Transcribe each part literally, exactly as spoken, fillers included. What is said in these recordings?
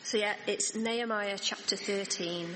So yeah, it's Nehemiah chapter thirteen.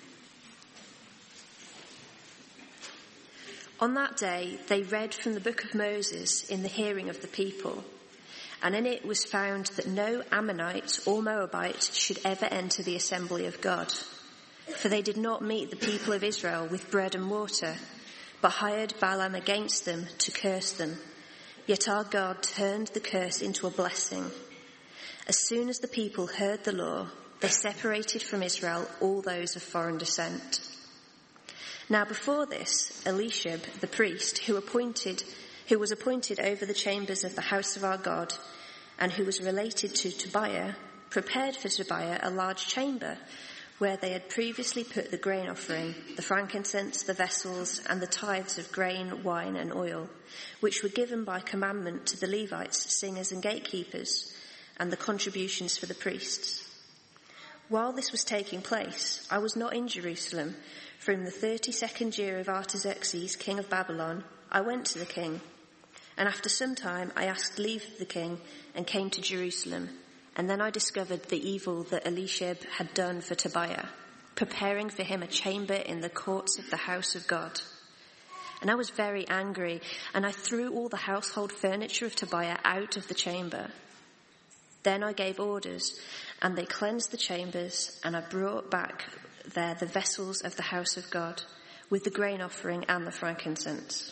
On that day, they read from the book of Moses in the hearing of the people, and in it was found that no Ammonite or Moabite should ever enter the assembly of God, for they did not meet the people of Israel with bread and water, but hired Balaam against them to curse them. Yet our God turned the curse into a blessing. As soon as the people heard the law, they separated from Israel all those of foreign descent. Now before this, Eliashib, the priest, who appointed, who was appointed over the chambers of the house of our God, and who was related to Tobiah, prepared for Tobiah a large chamber, where they had previously put the grain offering, the frankincense, the vessels, and the tithes of grain, wine, and oil, which were given by commandment to the Levites, singers, and gatekeepers, and the contributions for the priests. While this was taking place, I was not in Jerusalem, for in the thirty-second year of Artaxerxes, king of Babylon, I went to the king. And after some time I asked leave of the king and came to Jerusalem. And then I discovered the evil that Eliashib had done for Tobiah, preparing for him a chamber in the courts of the house of God. And I was very angry, and I threw all the household furniture of Tobiah out of the chamber. Then I gave orders, and they cleansed the chambers, and I brought back there the vessels of the house of God, with the grain offering and the frankincense.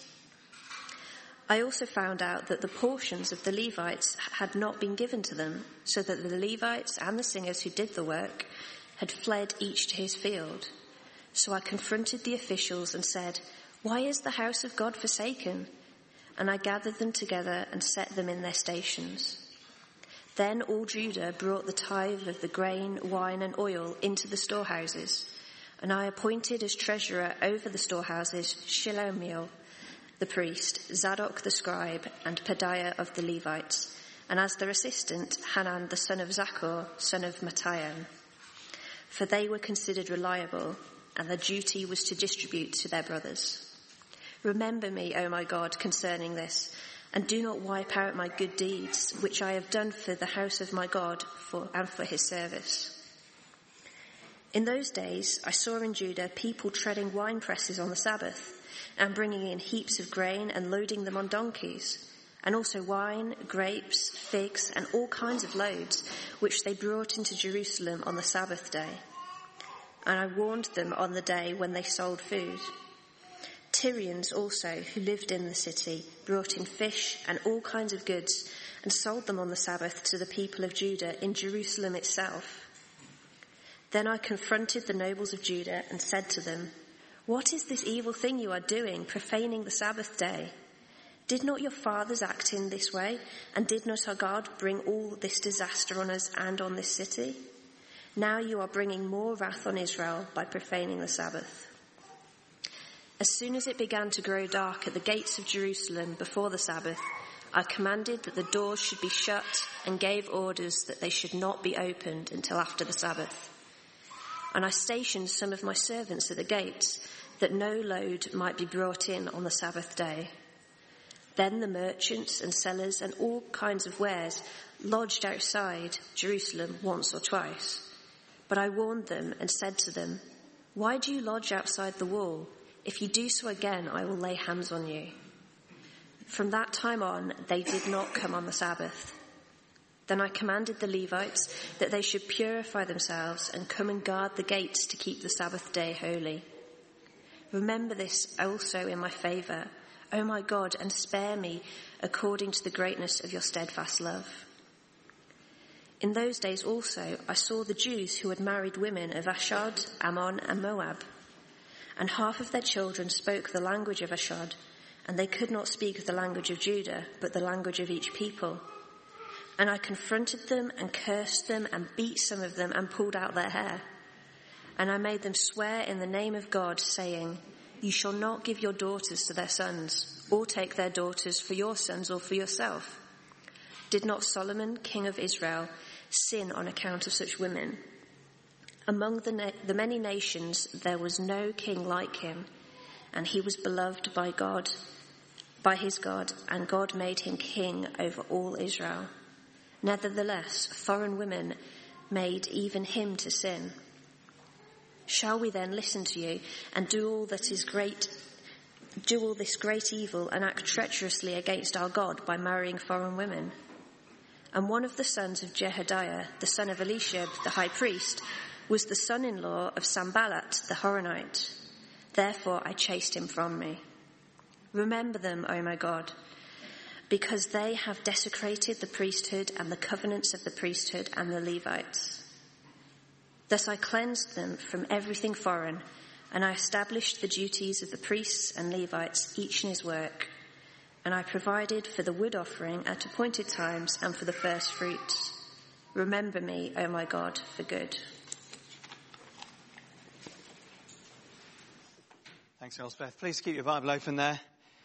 I also found out that the portions of the Levites had not been given to them, so that the Levites and the singers who did the work had fled each to his field. So I confronted the officials and said, "Why is the house of God forsaken?" And I gathered them together and set them in their stations. Then all Judah brought the tithe of the grain, wine, and oil into the storehouses, and I appointed as treasurer over the storehouses Shelomiel the priest, Zadok the scribe, and Pedaiah of the Levites, and as their assistant Hanan the son of Zaccur, son of Mattaiah. For they were considered reliable, and their duty was to distribute to their brothers. Remember me, O my God, concerning this, and do not wipe out my good deeds, which I have done for the house of my God for, and for his service. In those days I saw in Judah people treading wine presses on the Sabbath, and bringing in heaps of grain and loading them on donkeys, and also wine, grapes, figs, and all kinds of loads, which they brought into Jerusalem on the Sabbath day. And I warned them on the day when they sold food. Tyrians also, who lived in the city, brought in fish and all kinds of goods and sold them on the Sabbath to the people of Judah in Jerusalem itself. Then I confronted the nobles of Judah and said to them, "What is this evil thing you are doing, profaning the Sabbath day? Did not your fathers act in this way, and did not our God bring all this disaster on us and on this city? Now you are bringing more wrath on Israel by profaning the Sabbath." As soon as it began to grow dark at the gates of Jerusalem before the Sabbath, I commanded that the doors should be shut and gave orders that they should not be opened until after the Sabbath. And I stationed some of my servants at the gates, that no load might be brought in on the Sabbath day. Then the merchants and sellers and all kinds of wares lodged outside Jerusalem once or twice. But I warned them and said to them, "Why do you lodge outside the wall? If you do so again, I will lay hands on you." From that time on, they did not come on the Sabbath. Then I commanded the Levites that they should purify themselves and come and guard the gates to keep the Sabbath day holy. Remember this also in my favour, O my God, and spare me according to the greatness of your steadfast love. In those days also I saw the Jews who had married women of Ashdod, Ammon, and Moab. And half of their children spoke the language of Ashdod, and they could not speak the language of Judah, but the language of each people. And I confronted them and cursed them and beat some of them and pulled out their hair. And I made them swear in the name of God, saying, "You shall not give your daughters to their sons, or take their daughters for your sons or for yourself." Did not Solomon, king of Israel, sin on account of such women? Among the, na- the many nations there was no king like him, and he was beloved by God, by his God, and God made him king over all Israel. Nevertheless, foreign women made even him to sin. Shall we then listen to you and do all that is great, do all this great evil and act treacherously against our God by marrying foreign women? And one of the sons of Jehodiah, the son of Elishab, the high priest, was the son-in-law of Sanballat the Horonite. Therefore I chased him from me. Remember them, O my God, because they have desecrated the priesthood and the covenants of the priesthood and the Levites. Thus I cleansed them from everything foreign, and I established the duties of the priests and Levites, each in his work. And I provided for the wood offering at appointed times and for the first fruits. Remember me, O my God, for good. Thanks, Elspeth. Please keep your Bible open there.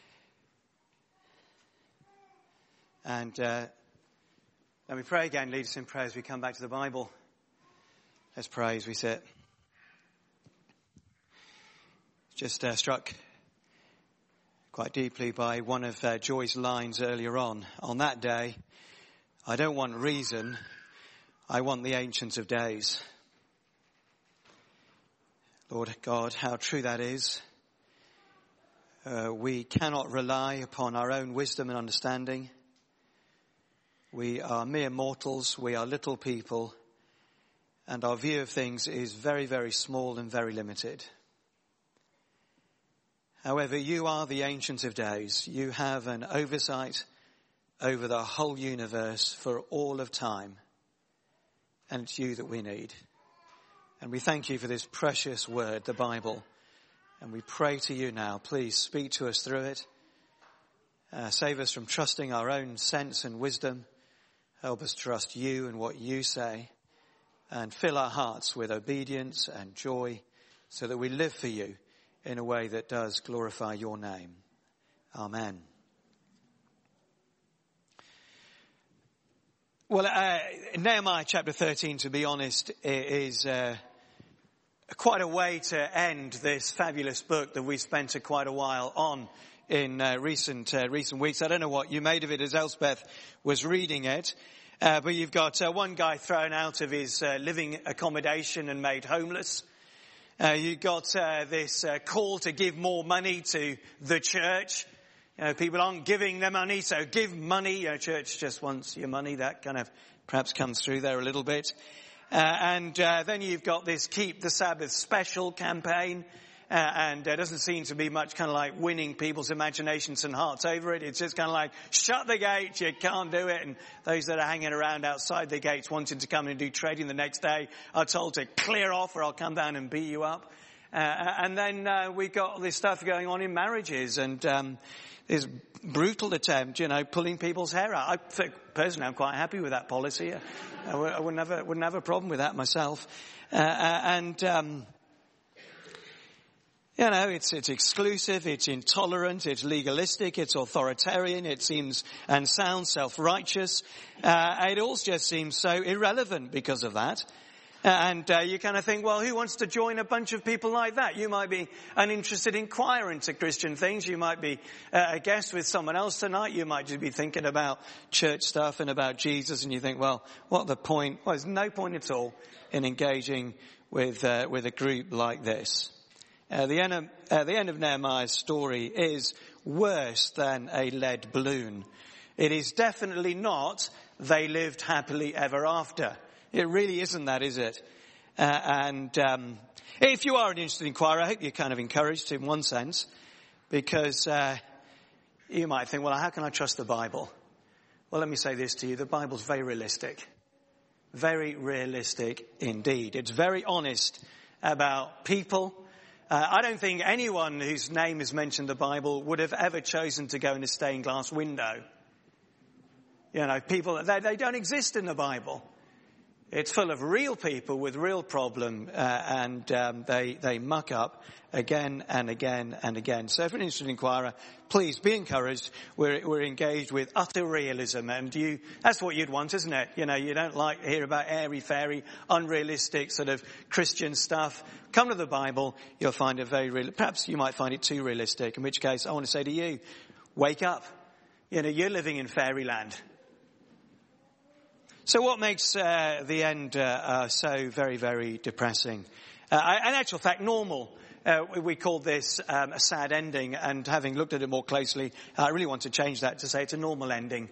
And uh, let me pray again. Lead us in prayer as we come back to the Bible. Let's pray as we sit. Just uh, struck quite deeply by one of uh, Joy's lines earlier on. On that day, I don't want reason, I want the Ancient of Days. Lord God, how true that is. Uh, we cannot rely upon our own wisdom and understanding. We are mere mortals, we are little people, and our view of things is very, very small and very limited. However, you are the Ancient of Days. You have an oversight over the whole universe for all of time. And it's you that we need. And we thank you for this precious word, the Bible. And we pray to you now, please speak to us through it. Uh, save us from trusting our own sense and wisdom. Help us trust you and what you say. And fill our hearts with obedience and joy so that we live for you in a way that does glorify your name. Amen. Well, uh, Nehemiah chapter thirteen, to be honest, is uh, quite a way to end this fabulous book that we spent a quite a while on in uh, recent uh, recent weeks. I don't know what you made of it as Elspeth was reading it, uh, but you've got uh, one guy thrown out of his uh, living accommodation and made homeless. Uh, you got uh, this uh, call to give more money to the church. You know, people aren't giving their money, so give money. You know, church just wants your money. That kind of perhaps comes through there a little bit. Uh, and uh, then you've got this Keep the Sabbath special campaign. Uh, and there doesn't seem to be much kind of like winning people's imaginations and hearts over it. It's just kind of like, shut the gates, you can't do it. And those that are hanging around outside the gates wanting to come in and do trading the next day are told to clear off or I'll come down and beat you up. Uh, and then uh, we've got this stuff going on in marriages and um, this brutal attempt, you know, pulling people's hair out. I personally, I'm quite happy with that policy. I, I wouldn't have a, wouldn't have a problem with that myself. Uh, and... Um, You know, it's, it's exclusive, it's intolerant, it's legalistic, it's authoritarian, it seems and sounds self-righteous. Uh, it all just seems so irrelevant because of that. Uh, and uh, you kind of think, well, who wants to join a bunch of people like that? You might be an interested inquirer into Christian things. You might be uh, a guest with someone else tonight. You might just be thinking about church stuff and about Jesus. And you think, well, what the point? Well, there's no point at all in engaging with, uh, with a group like this. Uh, the, end of, uh, the end of Nehemiah's story is worse than a lead balloon. It is definitely not, they lived happily ever after. It really isn't that, is it? Uh, and um, if you are an interested inquirer, I hope you're kind of encouraged in one sense, because uh, you might think, well, how can I trust the Bible? Well, let me say this to you. The Bible's very realistic. Very realistic indeed. It's very honest about people. Uh, I don't think anyone whose name is mentioned in the Bible would have ever chosen to go in a stained glass window. You know, people, they, they don't exist in the Bible. It's full of real people with real problem, uh, and um, they, they muck up again and again and again. So if you're an interested inquirer, please be encouraged. We're, we're engaged with utter realism, and you, that's what you'd want, isn't it? You know, you don't like to hear about airy-fairy, unrealistic sort of Christian stuff. Come to the Bible, you'll find it very real. Perhaps you might find it too realistic, in which case I want to say to you, wake up. You know, you're living in fairyland. So what makes uh, the end uh, uh, so very, very depressing? Uh, in actual fact, normal. Uh, we call this um, a sad ending, and having looked at it more closely, I really want to change that to say it's a normal ending.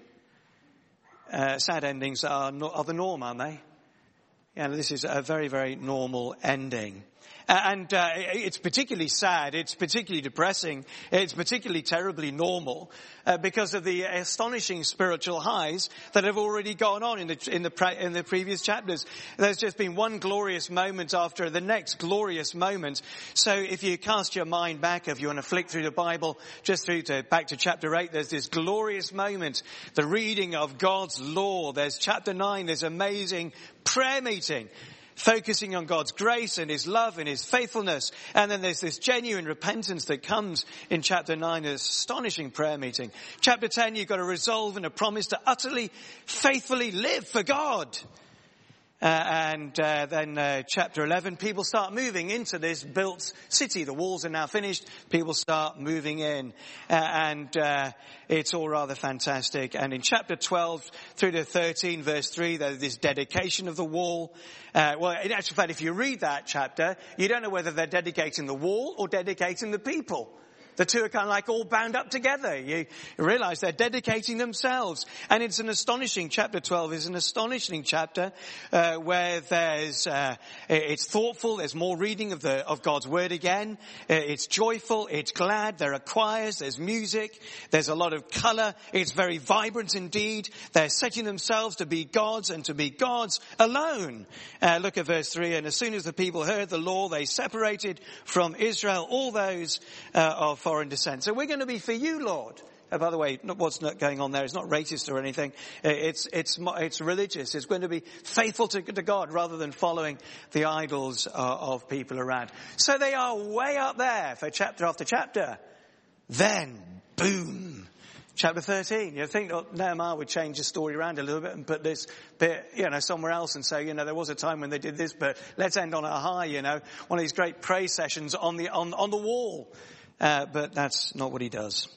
Uh, sad endings are, no, are the norm, aren't they? Yeah, this is a very, very normal ending. Uh, and uh, it's particularly sad, it's particularly depressing, it's particularly terribly normal uh, because of the astonishing spiritual highs that have already gone on in the in the pre- in the previous chapters. There's just been one glorious moment after the next glorious moment. So if you cast your mind back, if you want to flick through the Bible, just through to back to chapter eight, there's this glorious moment, the reading of God's law. There's chapter nine, there's amazing prayer meeting, focusing on God's grace and his love and his faithfulness. And then there's this genuine repentance that comes in chapter nine, an astonishing prayer meeting. Chapter ten, you've got a resolve and a promise to utterly, faithfully live for God. Uh, and uh, then uh, chapter eleven, people start moving into this built city. The walls are now finished. People start moving in. Uh, and uh, it's all rather fantastic. And in chapter twelve through to thirteen, verse three, there's this dedication of the wall. Uh, well, in actual fact, if you read that chapter, you don't know whether they're dedicating the wall or dedicating the people. The two are kind of like all bound up together. You realize they're dedicating themselves. And it's an astonishing, chapter twelve is an astonishing chapter, uh, where there's, uh, it's thoughtful, there's more reading of the, of God's word again. Uh, it's joyful, it's glad, there are choirs, there's music, there's a lot of color, it's very vibrant indeed. They're setting themselves to be gods and to be gods alone. Uh, look at verse three, and as soon as the people heard the law, they separated from Israel all those, uh, of foreign descent. So we're going to be for you, Lord. Oh, by the way, what's not going on there is not racist or anything. It's it's it's religious. It's going to be faithful to, to God rather than following the idols uh, of people around. So they are way up there for chapter after chapter. Then, boom, chapter thirteen. You think oh, Nehemiah would change the story around a little bit and put this bit, you know, somewhere else and say, you know, there was a time when they did this, but let's end on a high, you know, one of these great praise sessions on the on on the wall. Uh, but that's not what he does.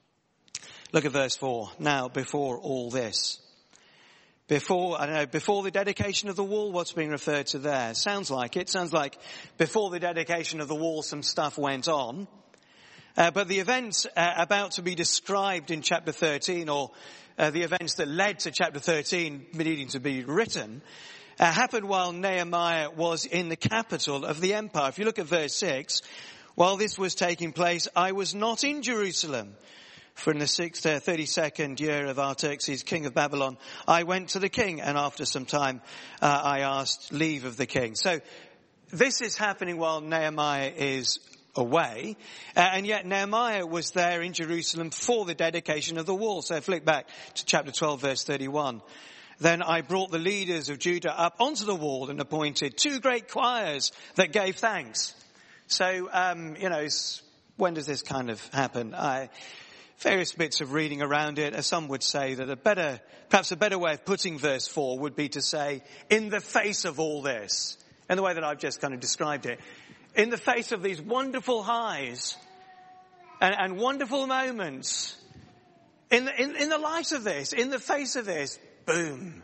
Look at verse four. Now, before all this, before, I don't know, before the dedication of the wall, what's being referred to there? Sounds like it. Sounds like before the dedication of the wall, some stuff went on. Uh, but the events uh, about to be described in chapter thirteen, or uh, the events that led to chapter thirteen needing to be written, uh, happened while Nehemiah was in the capital of the empire. If you look at verse six, while this was taking place, I was not in Jerusalem. For in the sixth, uh, thirty-second year of Artaxerxes, king of Babylon, I went to the king, and after some time uh, I asked leave of the king. So this is happening while Nehemiah is away, uh, and yet Nehemiah was there in Jerusalem for the dedication of the wall. So flick back to chapter twelve, verse thirty-one. Then I brought the leaders of Judah up onto the wall and appointed two great choirs that gave thanks. So, um, you know, when does this kind of happen? I, various bits of reading around it. As some would say that a better, perhaps a better way of putting verse four would be to say, in the face of all this, in the way that I've just kind of described it, in the face of these wonderful highs and, and wonderful moments, in the, in, in the light of this, in the face of this, boom,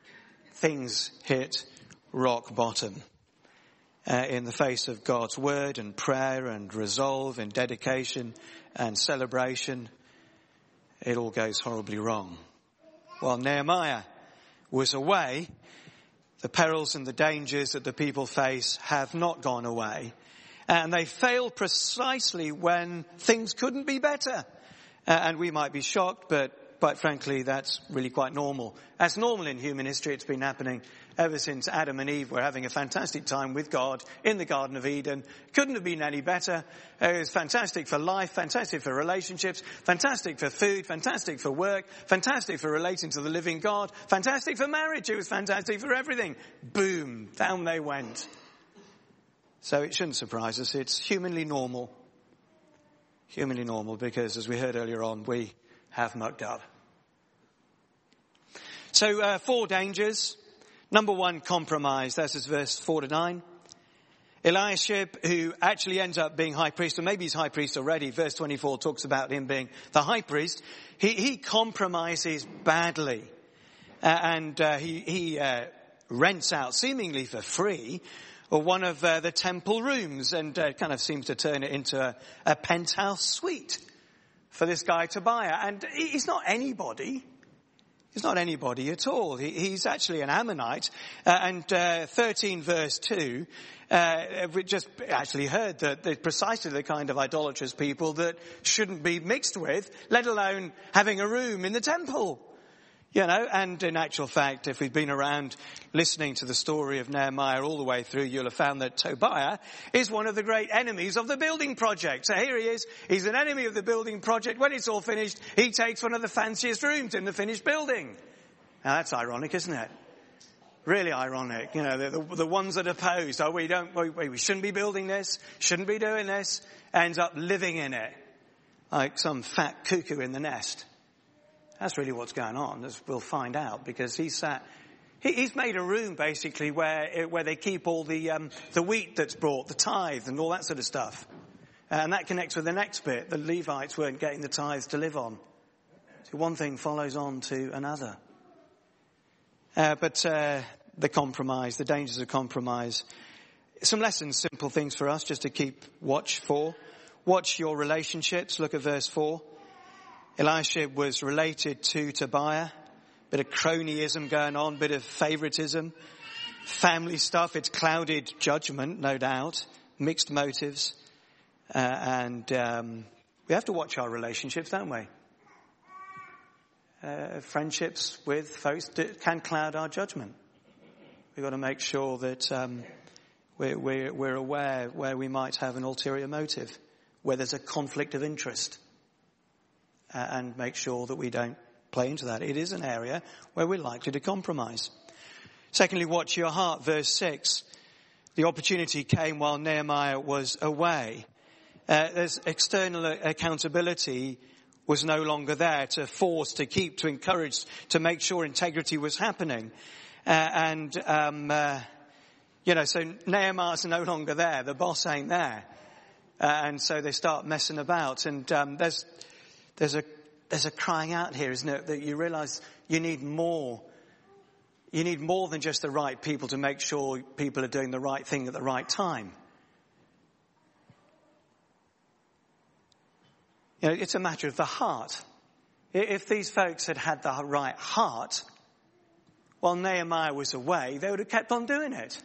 things hit rock bottom. Uh, in the face of God's word and prayer and resolve and dedication and celebration, it all goes horribly wrong. While Nehemiah was away, the perils and the dangers that the people face have not gone away. And they failed precisely when things couldn't be better. Uh, and we might be shocked, but quite frankly, that's really quite normal. That's normal in human history. It's been happening ever since Adam and Eve were having a fantastic time with God in the Garden of Eden. Couldn't have been any better. It was fantastic for life, fantastic for relationships, fantastic for food, fantastic for work, fantastic for relating to the living God, fantastic for marriage. It was fantastic for everything. Boom, down they went. So it shouldn't surprise us. It's humanly normal. Humanly normal because, as we heard earlier on, we have mucked up. So uh, four dangers. Number one, compromise. That's verse four to nine. Eliashib, who actually ends up being high priest, or maybe he's high priest already. Verse twenty-four talks about him being the high priest. He, he compromises badly. Uh, and uh, he, he uh, rents out, seemingly for free, or one of uh, the temple rooms, and uh, kind of seems to turn it into a, a penthouse suite for this guy Tobiah. And he's not anybody. He's not anybody at all. He, he's actually an Ammonite. Uh, and uh, thirteen verse two, uh, we just actually heard that they're precisely the kind of idolatrous people that shouldn't be mixed with, let alone having a room in the temple. You know, and in actual fact, if we've been around listening to the story of Nehemiah all the way through, you'll have found that Tobiah is one of the great enemies of the building project. So here he is. He's an enemy of the building project. When it's all finished, he takes one of the fanciest rooms in the finished building. Now that's ironic, isn't it? Really ironic. You know, the, the, the ones that oppose, oh, we don't, we, we shouldn't be building this, shouldn't be doing this, ends up living in it like some fat cuckoo in the nest. That's really what's going on, as we'll find out, because he's sat, he, he's made a room basically where where they keep all the um, the wheat that's brought, the tithe and all that sort of stuff, and that connects with the next bit. The Levites weren't getting the tithes to live on, so one thing follows on to another. Uh, but uh, the compromise, the dangers of compromise, some lessons, simple things for us just to keep watch for. Watch your relationships. Look at verse four. Elisha was related to Tobiah, bit of cronyism going on, bit of favoritism, family stuff. It's clouded judgment, no doubt, mixed motives, uh, and um, we have to watch our relationships, don't we? Uh, friendships with folks can cloud our judgment. We've got to make sure that um, we're, we're, we're aware where we might have an ulterior motive, where there's a conflict of interest. Uh, and make sure that we don't play into that. It is an area where we're likely to compromise. Secondly, watch your heart. Verse six. The opportunity came while Nehemiah was away. Uh, there's external accountability was no longer there to force, to keep, to encourage, to make sure integrity was happening. Uh, and, um, uh, you know, so Nehemiah's no longer there. The boss ain't there. Uh, and so they start messing about. And um, there's There's a, there's a crying out here, isn't it? That you realize you need more. You need more than just the right people to make sure people are doing the right thing at the right time. You know, it's a matter of the heart. If these folks had had the right heart, while Nehemiah was away, they would have kept on doing it.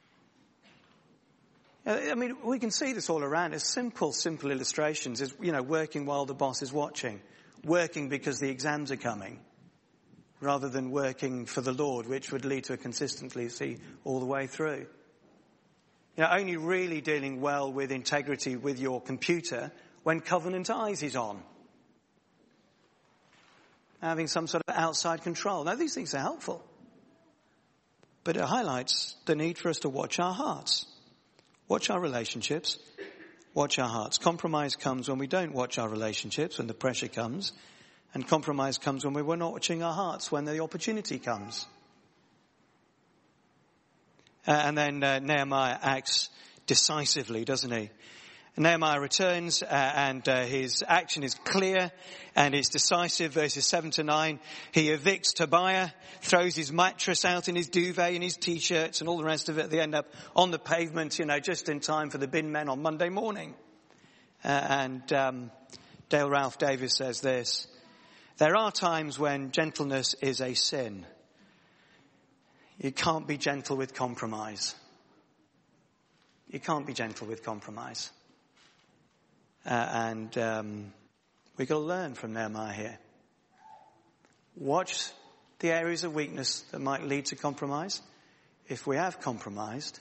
I mean, we can see this all around. It's simple, simple illustrations. It's, you know, working while the boss is watching. Working because the exams are coming. Rather than working for the Lord, which would lead to a consistency all the way through. You know, only really dealing well with integrity with your computer when Covenant Eyes is on. Having some sort of outside control. Now, these things are helpful. But it highlights the need for us to watch our hearts. Watch our relationships, watch our hearts. Compromise comes when we don't watch our relationships, when the pressure comes. And compromise comes when we're not watching our hearts, when the opportunity comes. Uh, and then uh, Nehemiah acts decisively, doesn't he? Nehemiah returns uh, and uh, his action is clear and it's decisive. Verses seven to nine. He evicts Tobiah, throws his mattress out in his duvet and his t-shirts and all the rest of it. They end up on the pavement, you know, just in time for the bin men on Monday morning. Uh, and um, Dale Ralph Davis says this. There are times when gentleness is a sin. You can't be gentle with compromise. You can't be gentle with compromise. Uh, and um, we've got to learn from Nehemiah here. Watch the areas of weakness that might lead to compromise. If we have compromised,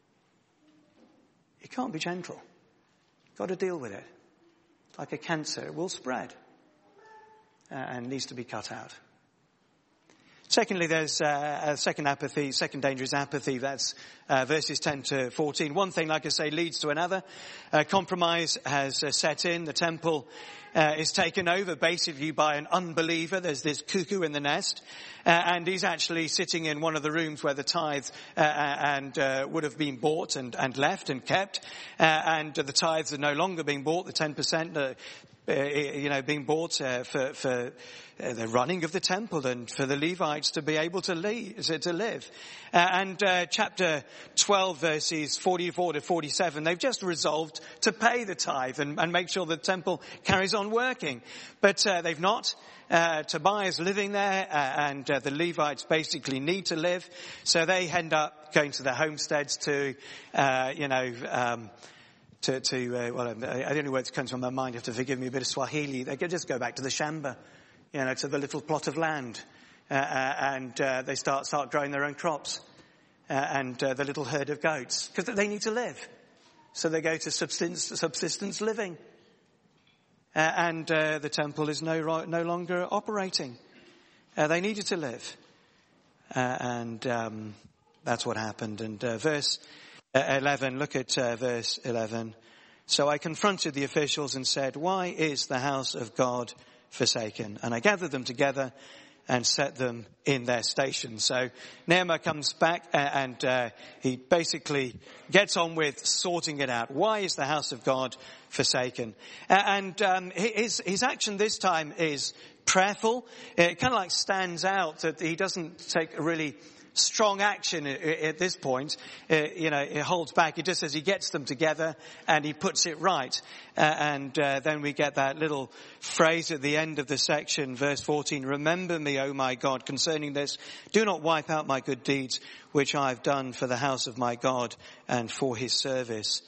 you can't be gentle. You've got to deal with it. It's like a cancer. It will spread uh, and needs to be cut out. Secondly, there's uh, a second apathy, second danger is apathy. That's uh, verses ten to fourteen. One thing, like I say, leads to another. Uh, compromise has uh, set in. The temple uh, is taken over basically by an unbeliever. There's this cuckoo in the nest, uh, and he's actually sitting in one of the rooms where the tithe uh, and uh, would have been bought and, and left and kept, uh, and the tithes are no longer being bought. The ten percent, uh, uh, you know, being bought uh, for for uh, the running of the temple and for the Levites to be able to, leave, to live. Uh, and uh, chapter twelve, verses forty-four to forty-seven, they've just resolved to pay the tithe and, and make sure the temple carries on working. But uh, they've not. Uh, Tobiah's living there, uh, and uh, the Levites basically need to live. So they end up going to their homesteads to, uh, you know, um, to, to uh, well, the only word that comes to my mind, you have to forgive me, a bit of Swahili. They could just go back to the shamba, you know, to the little plot of land, uh, uh, and uh, they start start growing their own crops, uh, and uh, the little herd of goats, because they need to live. So they go to subsistence, subsistence living, uh, and uh, the temple is no no longer operating. Uh, they needed to live, uh, and um, that's what happened. And uh, verse eleven, look at uh, verse eleven. So I confronted the officials and said, why is the house of God forsaken? And I gathered them together and set them in their station. So Nehemiah comes back and uh, he basically gets on with sorting it out. Why is the house of God forsaken? And um, his, his action this time is prayerful. It kind of like stands out that he doesn't take a really strong action at this point. Uh, you know, it holds back. It just says he gets them together and he puts it right. Uh, and uh, then we get that little phrase at the end of the section, verse fourteen, remember me, O my God, concerning this. Do not wipe out my good deeds, which I have done for the house of my God and for his service.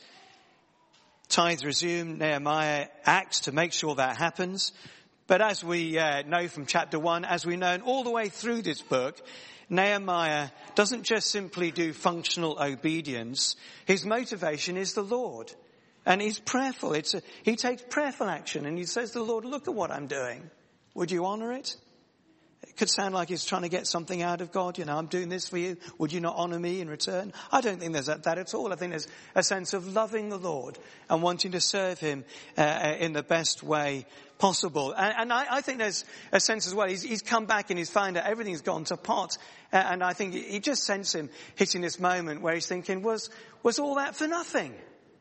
Tithe resumed. Nehemiah acts to make sure that happens. But as we uh, know from chapter one, as we know all the way through this book, Nehemiah doesn't just simply do functional obedience. His motivation is the Lord. And he's prayerful. It's a, he takes prayerful action and he says to the Lord, look at what I'm doing. Would you honor it? It could sound like he's trying to get something out of God. You know, I'm doing this for you. Would you not honor me in return? I don't think there's that, that at all. I think there's a sense of loving the Lord and wanting to serve him uh, in the best way possible. And, and I, I think there's a sense as well. He's, he's come back and he's found out everything's gone to pot. Uh, and I think he just senses him hitting this moment where he's thinking, was, was all that for nothing?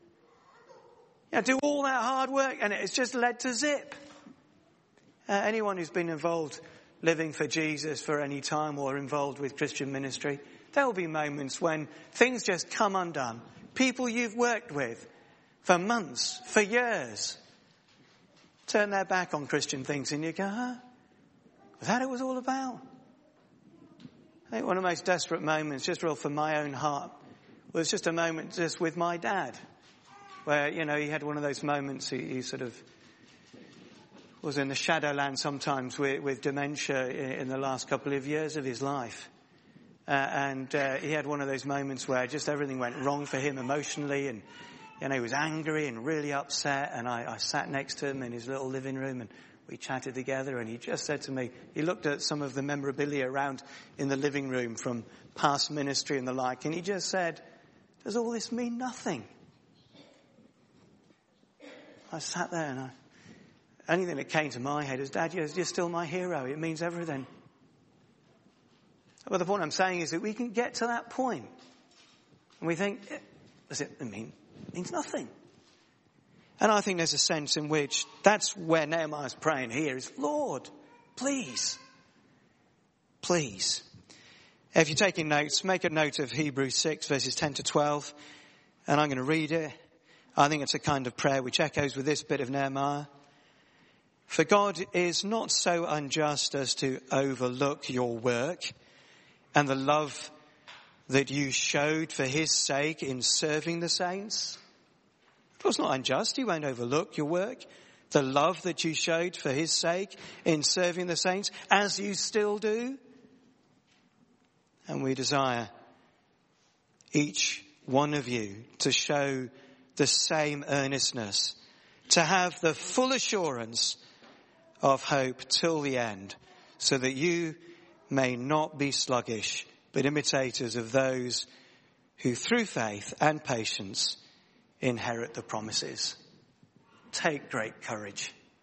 You know, do all that hard work and it's just led to zip. Uh, anyone who's been involved living for Jesus for any time or involved with Christian ministry, there will be moments when things just come undone. People you've worked with for months, for years, turn their back on Christian things and you go, huh? Was that it was all about? I think one of the most desperate moments, just real for my own heart, was just a moment just with my dad, where, you know, he had one of those moments, he, he sort of was in the shadowland sometimes with, with dementia in, in the last couple of years of his life. Uh, and uh, he had one of those moments where just everything went wrong for him emotionally, and you know, he was angry and really upset, and I, I sat next to him in his little living room and we chatted together, and he just said to me, he looked at some of the memorabilia around in the living room from past ministry and the like, and he just said, does all this mean nothing? I sat there and I, only thing that came to my head is, Dad, you're, you're still my hero. It means everything. But the point I'm saying is that we can get to that point and we think, does it mean, it means nothing? And I think there's a sense in which that's where Nehemiah's praying here is, Lord, please, please. If you're taking notes, make a note of Hebrews six, verses ten to twelve. And I'm going to read it. I think it's a kind of prayer which echoes with this bit of Nehemiah. For God is not so unjust as to overlook your work and the love that you showed for his sake in serving the saints. God's not unjust. He won't overlook your work, the love that you showed for his sake in serving the saints, as you still do. And we desire each one of you to show the same earnestness, to have the full assurance of hope till the end, so that you may not be sluggish, but imitators of those who through faith and patience inherit the promises. Take great courage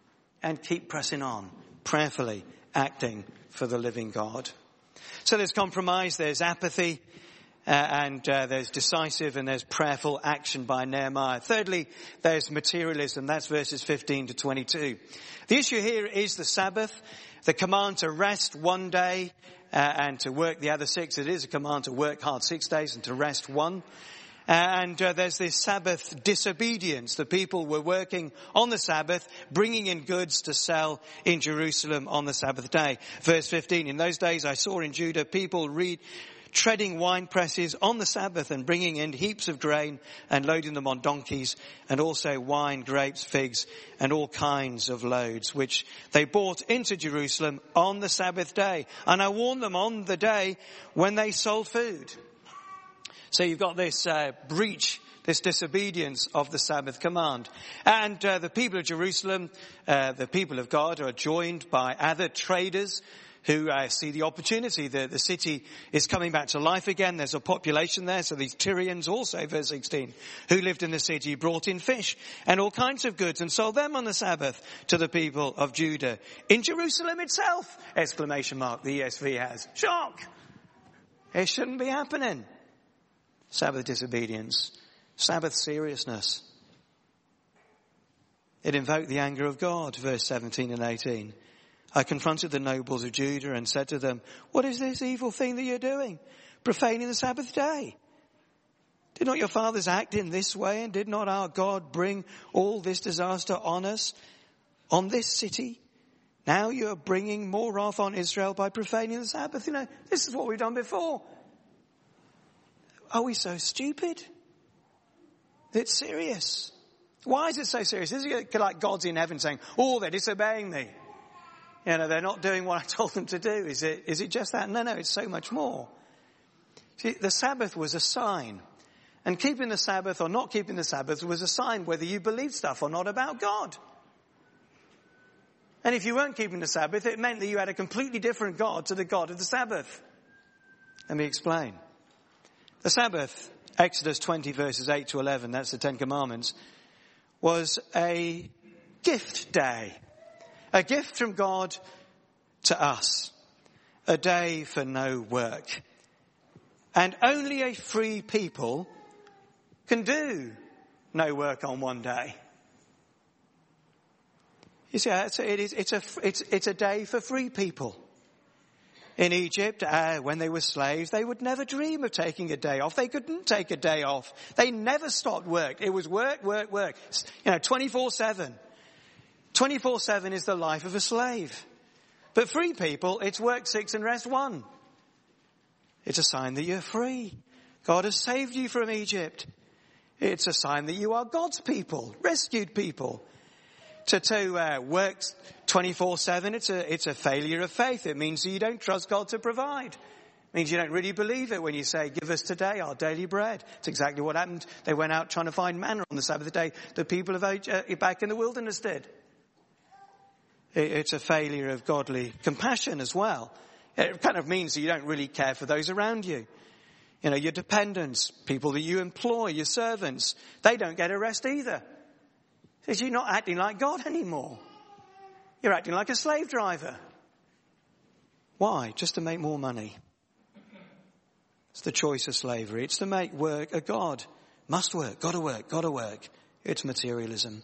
and keep pressing on, prayerfully acting for the living God. So there's compromise, there's apathy, uh, and uh, there's decisive and there's prayerful action by Nehemiah. Thirdly, there's materialism. That's verses fifteen to twenty-two. The issue here is the Sabbath, the command to rest one day uh, and to work the other six. It is a command to work hard six days and to rest one. And uh, there's this Sabbath disobedience. The people were working on the Sabbath, bringing in goods to sell in Jerusalem on the Sabbath day. Verse fifteen, in those days I saw in Judah people read, treading wine presses on the Sabbath and bringing in heaps of grain and loading them on donkeys, and also wine, grapes, figs, and all kinds of loads, which they brought into Jerusalem on the Sabbath day. And I warned them on the day when they sold food. So you've got this uh, breach, this disobedience of the Sabbath command. And uh, the people of Jerusalem, uh, the people of God, are joined by other traders who uh, see the opportunity. The, the city is coming back to life again. There's a population there. So these Tyrians also, verse sixteen, who lived in the city, brought in fish and all kinds of goods and sold them on the Sabbath to the people of Judah. In Jerusalem itself! Exclamation mark, the E S V has. Shock! It shouldn't be happening. Sabbath disobedience. Sabbath seriousness. It invoked the anger of God, verse seventeen and eighteen. I confronted the nobles of Judah and said to them, what is this evil thing that you're doing? Profaning the Sabbath day. Did not your fathers act in this way, and did not our God bring all this disaster on us, on this city? Now you are bringing more wrath on Israel by profaning the Sabbath. You know, this is what we've done before. Are we so stupid? It's serious. Why is it so serious? Is it like God's in heaven saying, oh, they're disobeying me? You know, they're not doing what I told them to do. Is it, is it just that? No, no, it's so much more. See, the Sabbath was a sign. And keeping the Sabbath or not keeping the Sabbath was a sign whether you believed stuff or not about God. And if you weren't keeping the Sabbath, it meant that you had a completely different God to the God of the Sabbath. Let me explain. The Sabbath, Exodus twenty verses eight to eleven, that's the Ten Commandments, was a gift day. A gift from God to us. A day for no work. And only a free people can do no work on one day. You see, it's a, it is, it's a, it's, it's a day for free people. In Egypt, uh, when they were slaves, they would never dream of taking a day off. They couldn't take a day off. They never stopped work. It was work, work, work. You know, twenty-four seven. twenty-four seven is the life of a slave. But free people, it's work six and rest one. It's a sign that you're free. God has saved you from Egypt. It's a sign that you are God's people, rescued people. To, to uh, work twenty-four seven, it's a, it's a failure of faith. It means that you don't trust God to provide. It means you don't really believe it when you say, give us today our daily bread. It's exactly what happened. They went out trying to find manna on the Sabbath day. The people of uh, back in the wilderness did. It, it's a failure of godly compassion as well. It kind of means that you don't really care for those around you. You know, your dependents, people that you employ, your servants, they don't get a rest either. Because you're not acting like God anymore. You're acting like a slave driver. Why? Just to make more money. It's the choice of slavery. It's to make work a God. Must work, gotta work, gotta work. It's materialism.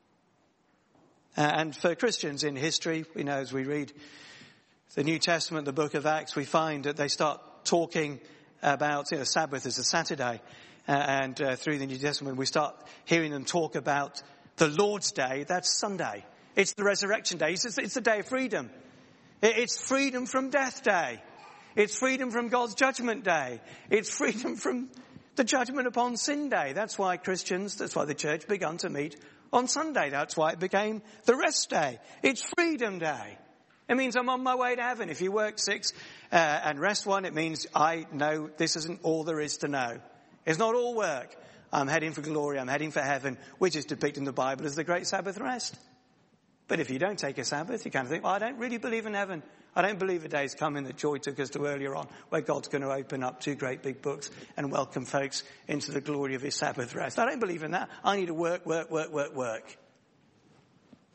Uh, and for Christians in history, you know, as we read the New Testament, the book of Acts, we find that they start talking about, you know, Sabbath as a Saturday. Uh, and uh, through the New Testament, we start hearing them talk about the Lord's Day. That's Sunday. It's the resurrection day. It's, it's the day of freedom. It's freedom from death day. It's freedom from God's judgment day. It's freedom from the judgment upon sin day. That's why Christians, that's why the church began to meet on Sunday. That's why it became the rest day. It's freedom day. It means I'm on my way to heaven. If you work six uh, and rest one, it means I know this isn't all there is to know. It's not all work. I'm heading for glory. I'm heading for heaven, which is depicted in the Bible as the great Sabbath rest. But if you don't take a Sabbath, you kind of think, well, I don't really believe in heaven. I don't believe a day's coming that Joy took us to earlier on, where God's going to open up two great big books and welcome folks into the glory of his Sabbath rest. I don't believe in that. I need to work, work, work, work, work.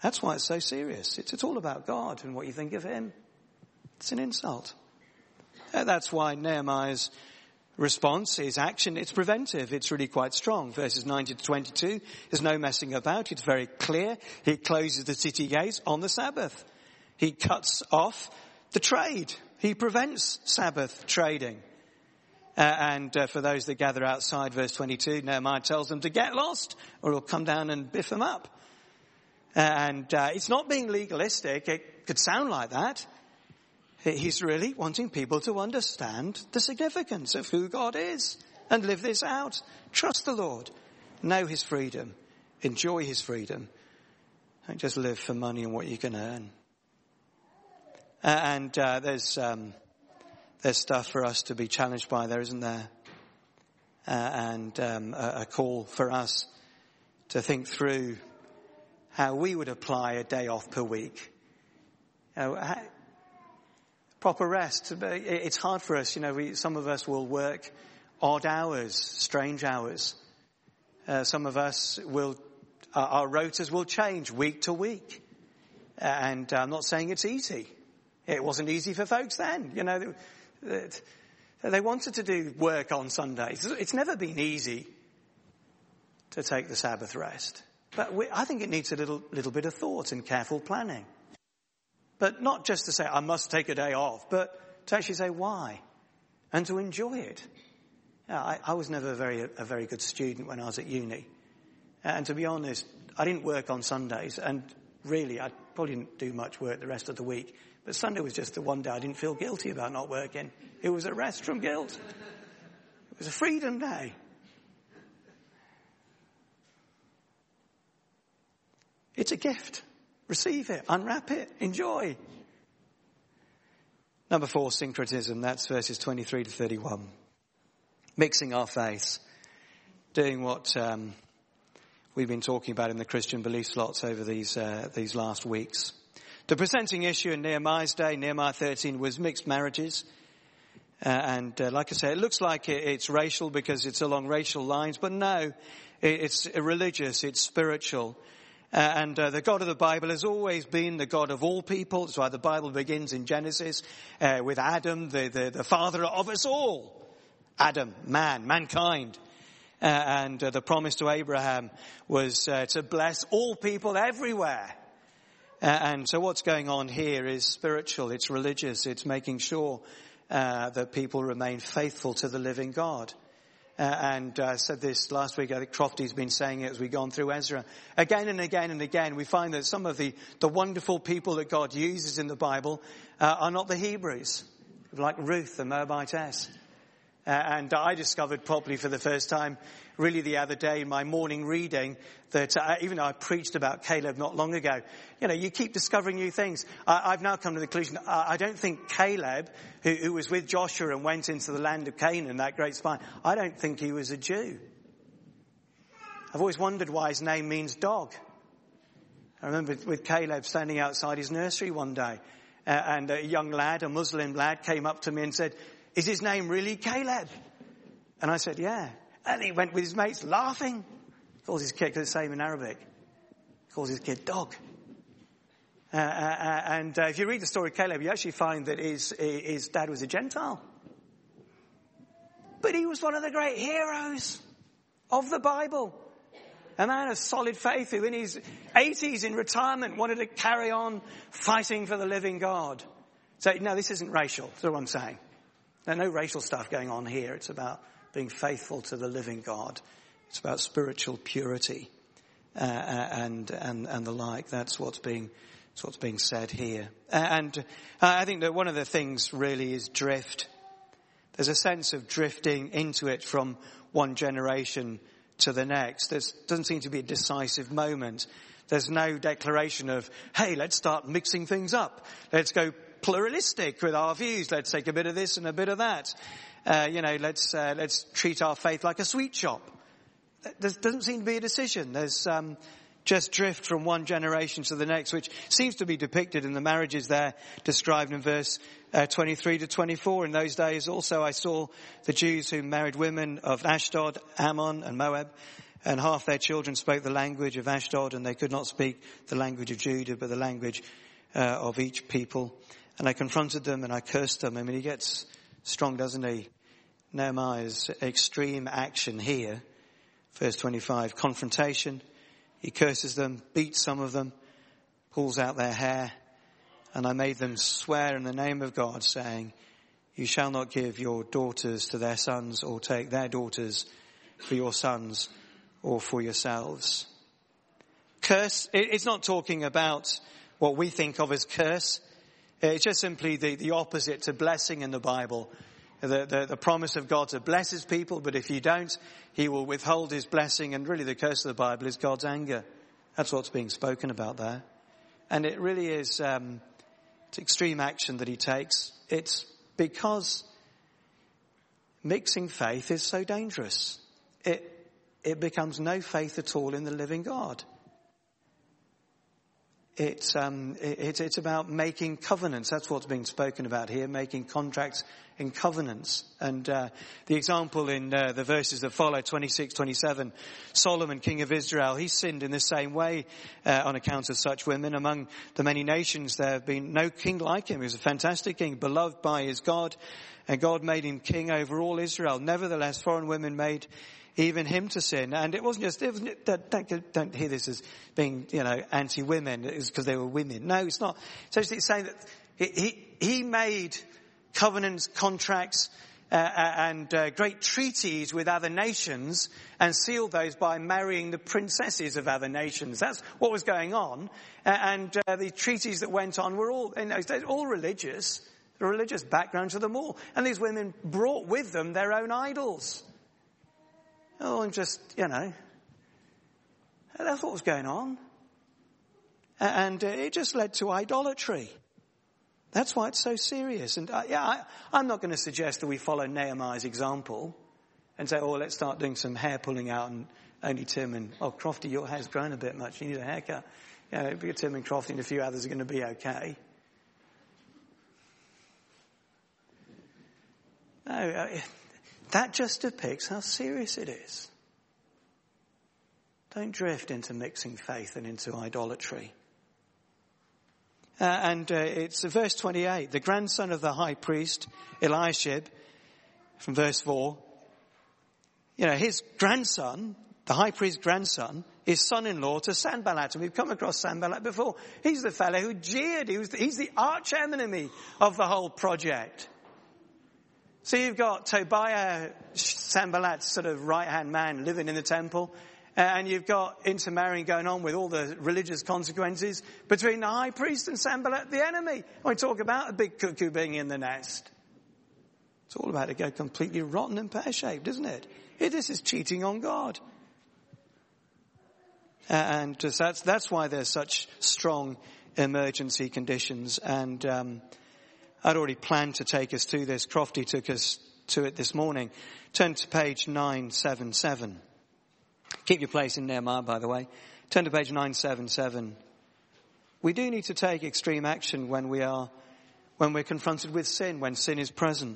That's why it's so serious. It's, it's all about God and what you think of him. It's an insult. Uh, that's why Nehemiah's response, his action, it's preventive. It's really quite strong. Verses nineteen to twenty-two, there's no messing about. It's very clear. He closes the city gates on the Sabbath. He cuts off the trade. He prevents Sabbath trading. Uh, and uh, for those that gather outside, verse twenty-two, Nehemiah tells them to get lost or he'll come down and biff them up. Uh, and uh, it's not being legalistic. It could sound like that. He's really wanting people to understand the significance of who God is and live this out. Trust the Lord. Know his freedom. Enjoy his freedom. Don't just live for money and what you can earn. Uh, and uh, there's um, there's stuff for us to be challenged by there, isn't there? Uh, and um, a, a call for us to think through how we would apply a day off per week. You know, how, proper rest. It's hard for us. You know, we, some of us will work odd hours, strange hours. Uh, some of us will, uh, our rotas will change week to week. And I'm not saying it's easy. It wasn't easy for folks then. You know, they, they wanted to do work on Sundays. It's never been easy to take the Sabbath rest. But we, I think it needs a little, little bit of thought and careful planning. But not just to say, I must take a day off, but to actually say why and to enjoy it. Yeah, I, I was never a very, a very good student when I was at uni. And to be honest, I didn't work on Sundays. And really, I probably didn't do much work the rest of the week. But Sunday was just the one day I didn't feel guilty about not working. It was a rest from guilt. It was a freedom day. It's a gift. Receive it, unwrap it, enjoy. Number four, syncretism. That's verses twenty-three to thirty-one. Mixing our faith. Doing what um, we've been talking about in the Christian belief slots over these uh, these last weeks. The presenting issue in Nehemiah's day, Nehemiah thirteen, was mixed marriages. Uh, and uh, like I say, it looks like it, it's racial because it's along racial lines. But no, it, it's religious, it's spiritual. Uh, and uh, the God of the Bible has always been the God of all people. That's why the Bible begins in Genesis uh, with Adam, the, the, the father of us all. Adam, man, mankind. Uh, and uh, the promise to Abraham was uh, to bless all people everywhere. Uh, and so what's going on here is spiritual, it's religious, it's making sure uh, that people remain faithful to the living God. Uh, and I uh, said this last week, I think Crofty's been saying it as we've gone through Ezra. Again and again and again, we find that some of the, the wonderful people that God uses in the Bible uh, are not the Hebrews, like Ruth, the Moabitess. Uh, and I discovered probably for the first time, really the other day in my morning reading, that uh, even though I preached about Caleb not long ago, you know, you keep discovering new things. I, I've now come to the conclusion, I, I don't think Caleb, who, who was with Joshua and went into the land of Canaan, that great spine, I don't think he was a Jew. I've always wondered why his name means dog. I remember with Caleb standing outside his nursery one day, uh, and a young lad, a Muslim lad, came up to me and said, "Is his name really Caleb?" And I said, "Yeah." And he went with his mates laughing. Calls his kid the same in Arabic. Calls his kid dog. Uh, uh, and uh, if you read the story of Caleb, you actually find that his, his dad was a Gentile. But he was one of the great heroes of the Bible. A man of solid faith who in his eighties in retirement wanted to carry on fighting for the living God. So, no, this isn't racial. That's what I'm saying. There's no racial stuff going on here. It's about being faithful to the living God. It's about spiritual purity uh, and and and the like. That's what's being that's what's being said here. And uh, I think that one of the things really is drift. There's a sense of drifting into it from one generation to the next. There doesn't seem to be a decisive moment. There's no declaration of, hey, let's start mixing things up. Let's go pluralistic with our views. Let's take a bit of this and a bit of that. Uh, you know, let's uh, let's treat our faith like a sweet shop. There doesn't seem to be a decision. There's um, just drift from one generation to the next, which seems to be depicted in the marriages there described in verse uh, twenty-three to twenty-four. In those days also I saw the Jews who married women of Ashdod, Ammon and Moab, And half their children spoke the language of Ashdod, and they could not speak the language of Judah, but the language uh, of each people. And I confronted them and I cursed them. I mean, he gets strong, doesn't he? Nehemiah's extreme action here, verse twenty-five, confrontation. He curses them, beats some of them, pulls out their hair. And I made them swear in the name of God, saying, you shall not give your daughters to their sons, or take their daughters for your sons or for yourselves. Curse, it's not talking about what we think of as curse. It's just simply the, the opposite to blessing in the Bible. The, the, the promise of God to bless his people, but if you don't, he will withhold his blessing. And really the curse of the Bible is God's anger. That's what's being spoken about there. And it really is um, it's extreme action that he takes. It's because mixing faith is so dangerous. It It becomes no faith at all in the living God. It's, um, it, it's about making covenants. That's what's being spoken about here, making contracts and covenants. And uh, the example in uh, the verses that follow, twenty-six, twenty-seven, Solomon, king of Israel, he sinned in the same way uh, on account of such women. Among the many nations, there have been no king like him. He was a fantastic king, beloved by his God, and God made him king over all Israel. Nevertheless, foreign women made even him to sin. And it wasn't just, it wasn't, don't, don't hear this as being, you know, anti-women. It was because they were women. No, it's not. So it's saying that he, he, he made covenants, contracts, uh, and uh, great treaties with other nations and sealed those by marrying the princesses of other nations. That's what was going on. Uh, and uh, the treaties that went on were all, in those days, all religious. The religious background to them all. And these women brought with them their own idols. Oh, and just, you know, that's what was going on. And uh, it just led to idolatry. That's why it's so serious. And uh, yeah, I, I'm not going to suggest that we follow Nehemiah's example and say, oh, let's start doing some hair pulling out and only Tim and, oh, Crofty, your hair's grown a bit much. You need a haircut. Yeah, you know, Tim and Crofty and a few others are going to be okay. No, uh, that just depicts how serious it is. Don't drift into mixing faith and into idolatry. Uh, and uh, it's verse twenty-eight. The grandson of the high priest, Eliashib, from verse four. You know, his grandson, the high priest's grandson, is son-in-law to Sanballat. And we've come across Sanballat before. He's the fellow who jeered. He was the, he's the arch enemy of the whole project. So you've got Tobiah, Sanballat's sort of right-hand man living in the temple, and you've got intermarrying going on with all the religious consequences between the high priest and Sanballat, the enemy. We talk about a big cuckoo being in the nest. It's all about to go completely rotten and pear-shaped, isn't it? This is cheating on God. And that's, that's why there's such strong emergency conditions. And um I'd already planned to take us to this. Crofty took us to it this morning. Turn to page nine seventy-seven. Keep your place in Nehemiah, by the way. Turn to page nine seventy-seven. We do need to take extreme action when we are, when we're confronted with sin, when sin is present.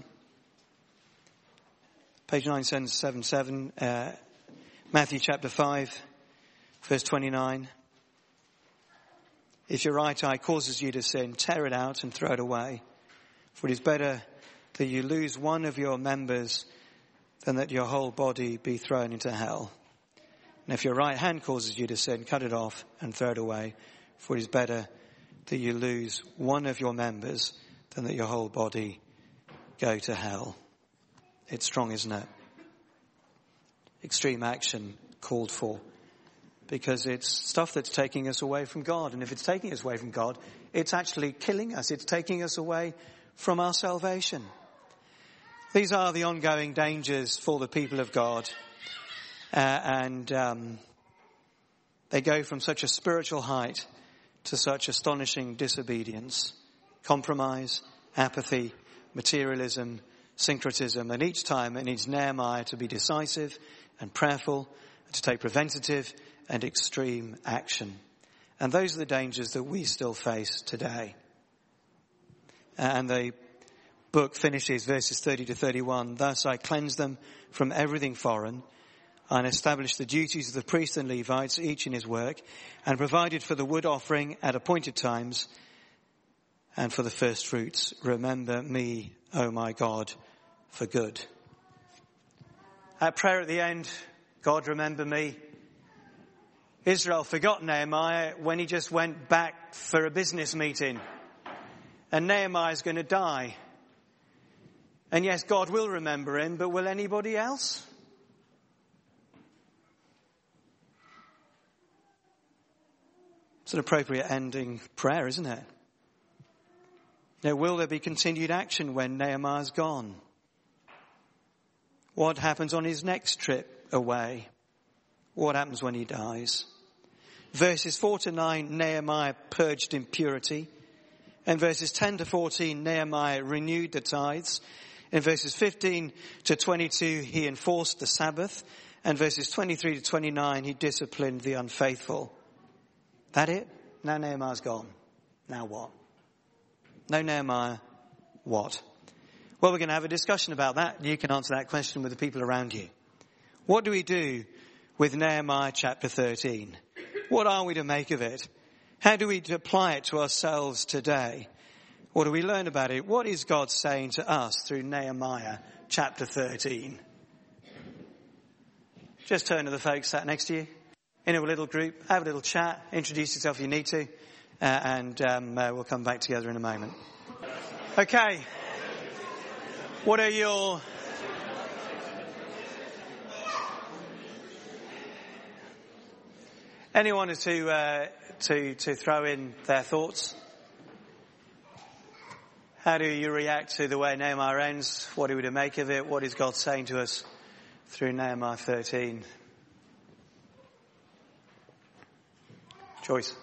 Page nine seventy-seven, uh, Matthew chapter five, verse twenty-nine. If your right eye causes you to sin, tear it out and throw it away. For it is better that you lose one of your members than that your whole body be thrown into hell. And if your right hand causes you to sin, cut it off and throw it away. For it is better that you lose one of your members than that your whole body go to hell. It's strong, isn't it? Extreme action called for. Because it's stuff that's taking us away from God. And if it's taking us away from God, it's actually killing us. It's taking us away from our salvation. These are the ongoing dangers for the people of God. Uh, and um, they go from such a spiritual height to such astonishing disobedience, compromise, apathy, materialism, syncretism. And each time it needs Nehemiah to be decisive and prayerful, and to take preventative and extreme action. And those are the dangers that we still face today. And the book finishes verses thirty to thirty-one. Thus I cleanse them from everything foreign. and established the duties of the priests and Levites, each in his work, and provided for the wood offering at appointed times and for the first fruits. Remember me, O my God, for good. That prayer at the end, God, remember me. Israel forgot Nehemiah when he just went back for a business meeting. And Nehemiah's going to die. And yes, God will remember him, but will anybody else? It's an appropriate ending prayer, isn't it? Now, will there be continued action when Nehemiah's gone? What happens on his next trip away? What happens when he dies? Verses four to nine, Nehemiah purged impurity. In verses ten to fourteen, Nehemiah renewed the tithes. In verses fifteen to twenty-two, he enforced the Sabbath. And verses twenty-three to twenty-nine, he disciplined the unfaithful. That it? Now Nehemiah's gone. Now what? No Nehemiah, what? Well, we're going to have a discussion about that. You can answer that question with the people around you. What do we do with Nehemiah chapter thirteen? What are we to make of it? How do we apply it to ourselves today? What do we learn about it? What is God saying to us through Nehemiah chapter thirteen? Just turn to the folks sat next to you in a little group, have a little chat, introduce yourself if you need to, uh, and um, uh, we'll come back together in a moment. Okay. What are your... Anyone to uh, to to throw in their thoughts? How do you react to the way Nehemiah ends? What are we to make of it? What is God saying to us through Nehemiah thirteen? Joyce.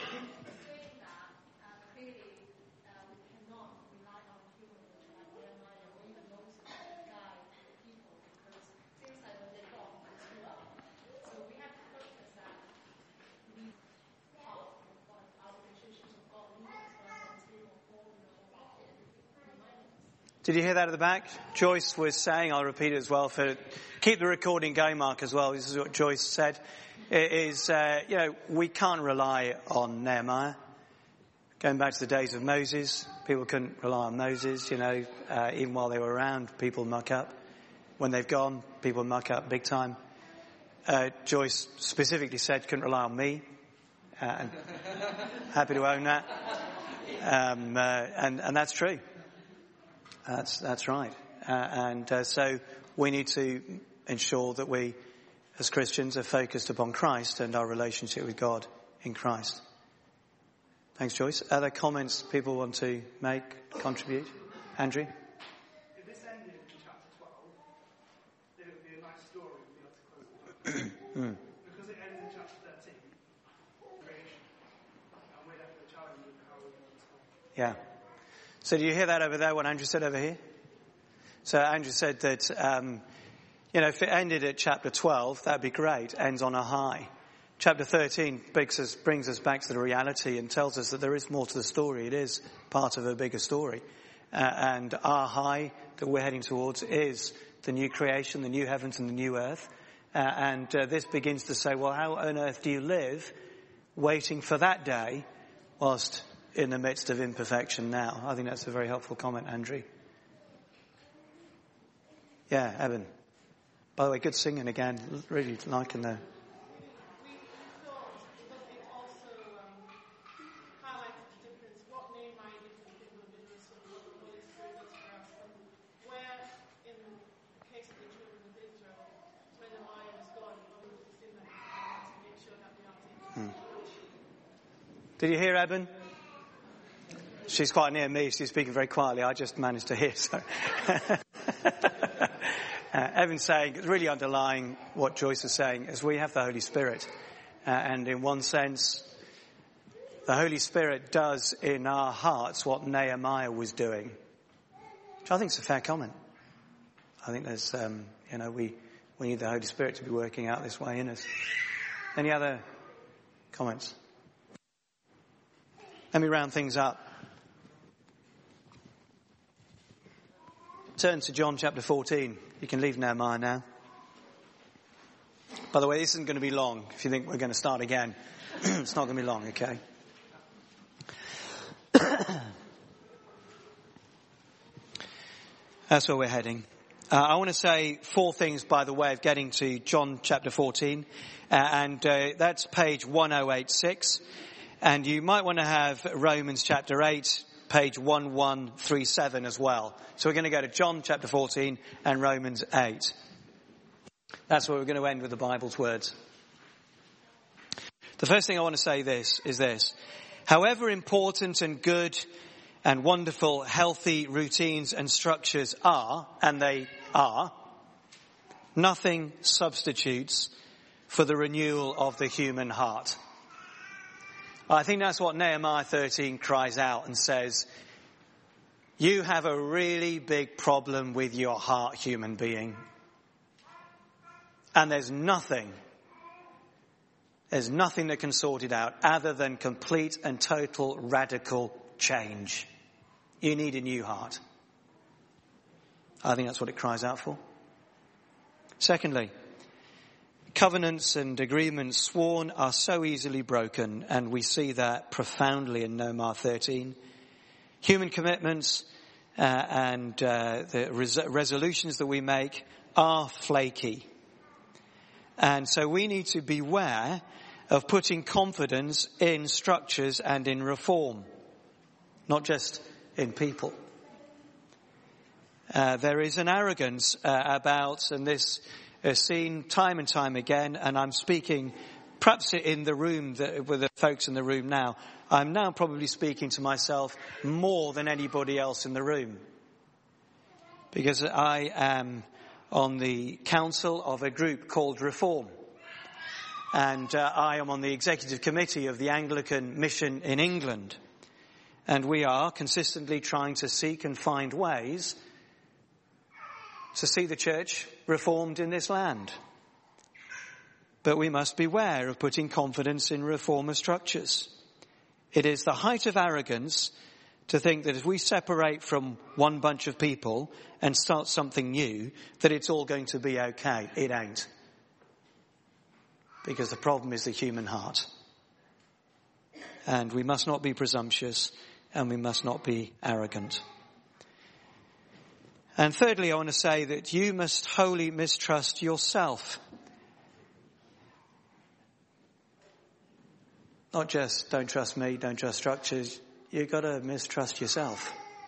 Did you hear that at the back? Joyce was saying, I'll repeat it as well, for keep the recording going, Mark, as well. This is what Joyce said. It is, uh, you know, we can't rely on Nehemiah. Going back to the days of Moses, people couldn't rely on Moses, you know, uh, even while they were around, people muck up. When they've gone, people muck up big time. Uh, Joyce specifically said, couldn't rely on me. Uh, and happy to own that. Um, uh, and, and that's true. That's that's right, uh, and uh, so we need to ensure that we, as Christians, are focused upon Christ and our relationship with God in Christ. Thanks, Joyce. Other comments people want to make, contribute? Andrew? If this ended in chapter twelve, then it would be a nice story we'd be able to close it. mm. Because it ends in chapter thirteen, creation, and we're left with a challenge with how we're going to respond. Yeah. So do you hear that over there, what Andrew said over here? So Andrew said that, um, you know, if it ended at chapter twelve, that'd be great. Ends on a high. Chapter thirteen brings us, brings us back to the reality and tells us that there is more to the story. It is part of a bigger story. Uh, and our high that we're heading towards is the new creation, the new heavens and the new earth. Uh, and uh, this begins to say, well, how on earth do you live waiting for that day whilst in the midst of imperfection now? I think that's a very helpful comment, Andrew. Yeah, Evan. By the way, good singing again. Really liking the... Hmm. Did you hear Evan? She's quite near me. She's speaking very quietly. I just managed to hear. So, uh, Evan's saying, really underlying what Joyce is saying, is we have the Holy Spirit, uh, and in one sense, the Holy Spirit does in our hearts what Nehemiah was doing, which I think is a fair comment. I think there's, um, you know, we we need the Holy Spirit to be working out this way in us. Any other comments? Let me round things up. Turn to John chapter fourteen. You can leave Nehemiah now. By the way, this isn't going to be long. If you think we're going to start again, it's not going to be long, okay? That's where we're heading. Uh, I want to say four things by the way of getting to John chapter fourteen. Uh, and uh, that's page one oh eight six. And you might want to have Romans chapter eight, page one one three seven as well. So we're going to go to John chapter fourteen and Romans eight. That's where we're going to end with the Bible's words. The first thing I want to say this is this. However important and good and wonderful, healthy routines and structures are, and they are, nothing substitutes for the renewal of the human heart. I think that's what Nehemiah thirteen cries out and says, you have a really big problem with your heart, human being. And there's nothing, there's nothing that can sort it out other than complete and total radical change. You need a new heart. I think that's what it cries out for. Secondly, covenants and agreements sworn are so easily broken, and we see that profoundly in Nehemiah thirteen. Human commitments uh, and uh, the res- resolutions that we make are flaky. And so we need to beware of putting confidence in structures and in reform, not just in people. Uh, there is an arrogance uh, about, and this is seen time and time again, and I'm speaking perhaps in the room, that, with the folks in the room now, I'm now probably speaking to myself more than anybody else in the room. Because I am on the council of a group called Reform. And uh, I am on the executive committee of the Anglican Mission in England. And we are consistently trying to seek and find ways to see the church reformed in this land. But we must beware of putting confidence in reformer structures. It is the height of arrogance to think that if we separate from one bunch of people and start something new, that it's all going to be okay. It ain't. Because the problem is the human heart. And we must not be presumptuous, and we must not be arrogant. And thirdly, I want to say that you must wholly mistrust yourself. Not just don't trust me, don't trust structures. You've got to mistrust yourself.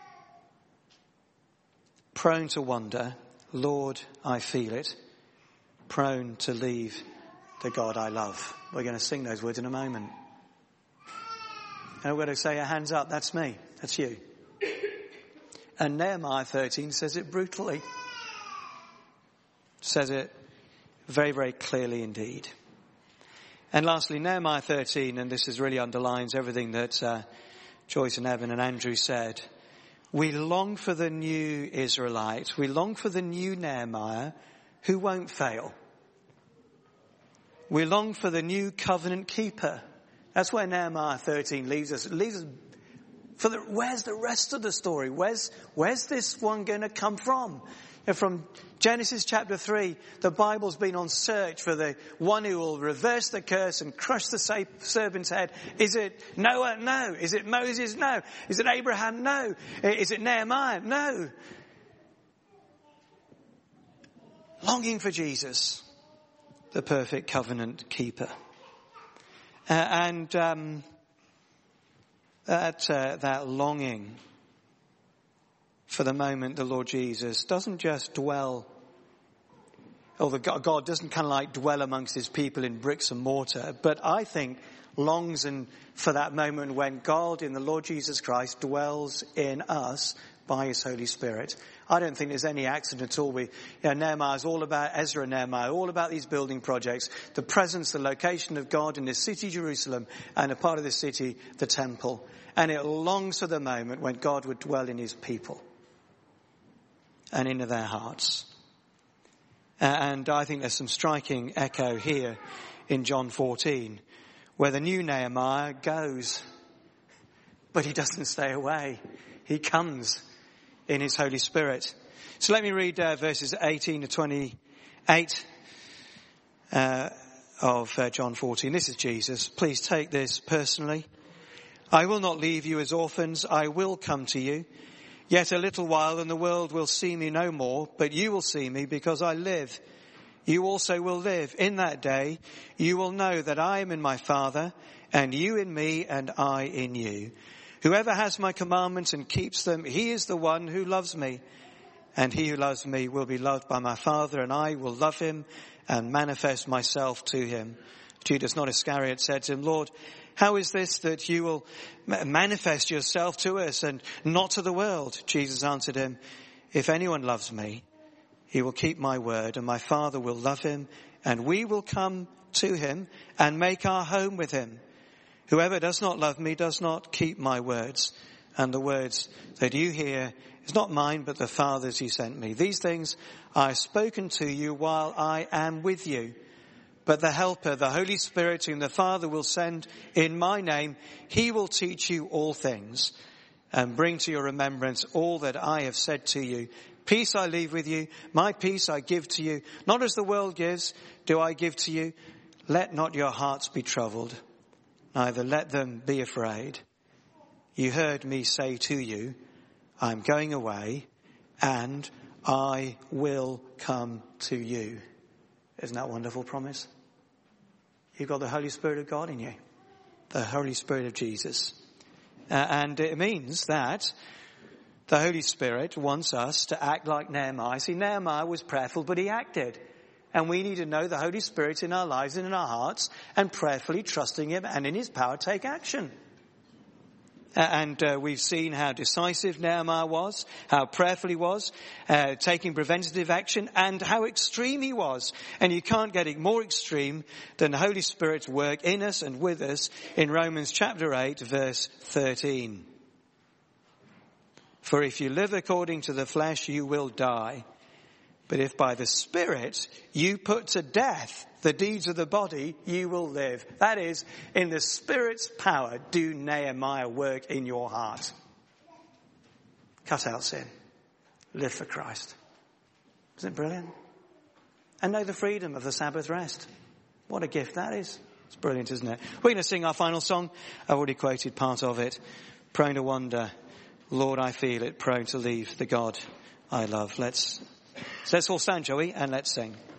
Prone to wonder, Lord, I feel it. Prone to leave the God I love. We're going to sing those words in a moment. And we're going to say, hands up, that's me, that's you. And Nehemiah thirteen says it brutally. Says it very, very clearly indeed. And lastly, Nehemiah thirteen, and this is really underlines everything that uh, Joyce and Evan and Andrew said. We long for the new Israelite. We long for the new Nehemiah who won't fail. We long for the new covenant keeper. That's where Nehemiah thirteen leaves us. It leaves us for the, where's the rest of the story? Where's, where's this one going to come from? And from Genesis chapter three, the Bible's been on search for the one who will reverse the curse and crush the serpent's head. Is it Noah? No. Is it Moses? No. Is it Abraham? No. Is it Nehemiah? No. Longing for Jesus, the perfect covenant keeper. Uh, and um, that uh, that longing for the moment the Lord Jesus doesn't just dwell, or the God, God doesn't kind of like dwell amongst his people in bricks and mortar, but I think longs and for that moment when God in the Lord Jesus Christ dwells in us by his Holy Spirit. I don't think there's any accident at all. We, you know, Nehemiah is all about, Ezra and Nehemiah, all about these building projects, the presence, the location of God in the city, Jerusalem, and a part of the city, the temple. And it longs for the moment when God would dwell in his people and into their hearts. And I think there's some striking echo here in John fourteen, where the new Nehemiah goes, but he doesn't stay away. He comes in his Holy Spirit. So let me read uh, verses eighteen to twenty-eight. uh, of uh, John fourteen. This is Jesus. Please take this personally. I will not leave you as orphans. I will come to you. Yet a little while and the world will see me no more, but you will see me because I live. You also will live. In that day you will know that I am in my Father, and you in me, and I in you. Whoever has my commandments and keeps them, he is the one who loves me. And he who loves me will be loved by my Father, and I will love him and manifest myself to him. Judas, not Iscariot, said to him, Lord, how is this that you will manifest yourself to us and not to the world? Jesus answered him, if anyone loves me, he will keep my word, and my Father will love him, and we will come to him and make our home with him. Whoever does not love me does not keep my words, and the words that you hear is not mine, but the Father's who sent me. These things I have spoken to you while I am with you. But the Helper, the Holy Spirit, whom the Father will send in my name, he will teach you all things and bring to your remembrance all that I have said to you. Peace I leave with you, my peace I give to you. Not as the world gives, do I give to you. Let not your hearts be troubled, neither let them be afraid. You heard me say to you, I am going away, and I will come to you. Isn't that a wonderful promise? You've got the Holy Spirit of God in you, the Holy Spirit of Jesus. Uh, and it means that the Holy Spirit wants us to act like Nehemiah. See, Nehemiah was prayerful, but he acted. And we need to know the Holy Spirit in our lives and in our hearts, and prayerfully trusting him and in his power take action. And uh, we've seen how decisive Nehemiah was, how prayerful he was, uh, taking preventative action, and how extreme he was. And you can't get it more extreme than the Holy Spirit's work in us and with us in Romans chapter eight, verse thirteen. For if you live according to the flesh, you will die. But if by the Spirit you put to death the deeds of the body, you will live. That is, in the Spirit's power, do Nehemiah work in your heart. Cut out sin. Live for Christ. Isn't it brilliant? And know the freedom of the Sabbath rest. What a gift that is. It's brilliant, isn't it? We're going to sing our final song. I've already quoted part of it. Prone to wander. Lord, I feel it. Prone to leave the God I love. Let's, so let's all stand, shall we? And let's sing.